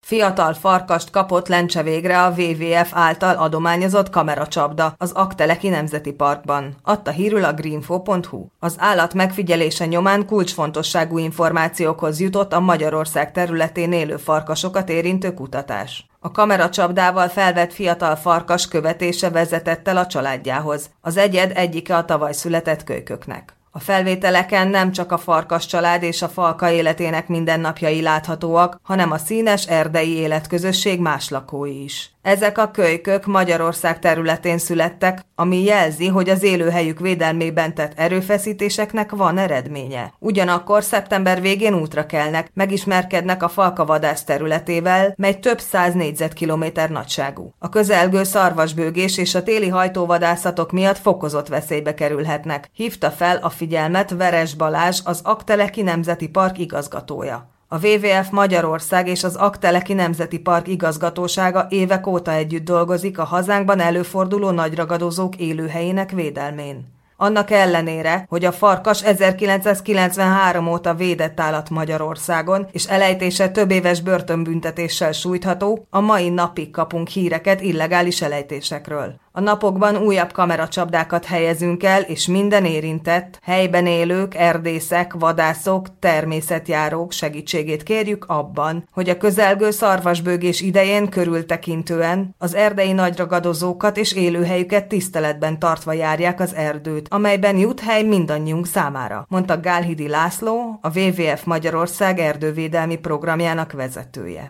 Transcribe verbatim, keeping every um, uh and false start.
Fiatal farkast kapott lencse végre a dupla vé vé ef által adományozott kameracsapda az Aggteleki Nemzeti Parkban, adta hírül a greenfo pont hu. Az állat megfigyelése nyomán kulcsfontosságú információkhoz jutott a Magyarország területén élő farkasokat érintő kutatás. A kameracsapdával felvett fiatal farkas követése vezetett el a családjához. Az egyed egyike a tavaly született kölyköknek. A felvételeken nem csak a farkas család és a falka életének mindennapjai láthatóak, hanem a színes erdei életközösség más lakói is. Ezek a kölykök Magyarország területén születtek, ami jelzi, hogy az élőhelyük védelmében tett erőfeszítéseknek van eredménye. Ugyanakkor szeptember végén útra kelnek, megismerkednek a falkavadász területével, mely több száz négyzetkilométer nagyságú. A közelgő szarvasbőgés és a téli hajtóvadászatok miatt fokozott veszélybe kerülhetnek, hívta fel a figyelmet Veres Balázs, az Aggteleki Nemzeti Park igazgatója. A dupla vé vé ef Magyarország és az Aggteleki Nemzeti Park igazgatósága évek óta együtt dolgozik a hazánkban előforduló nagyragadozók élőhelyének védelmén. Annak ellenére, hogy a farkas ezerkilencszázkilencvenhárom óta védett állat Magyarországon, és elejtése több éves börtönbüntetéssel sújtható, a mai napig kapunk híreket illegális elejtésekről. A napokban újabb kameracsapdákat helyezünk el, és minden érintett, helyben élők, erdészek, vadászok, természetjárók segítségét kérjük abban, hogy a közelgő szarvasbőgés idején körültekintően az erdei nagyragadozókat és élőhelyüket tiszteletben tartva járják az erdőt, amelyben jut hely mindannyiunk számára, mondta Gálhidi László, a dupla vé vé ef Magyarország erdővédelmi programjának vezetője.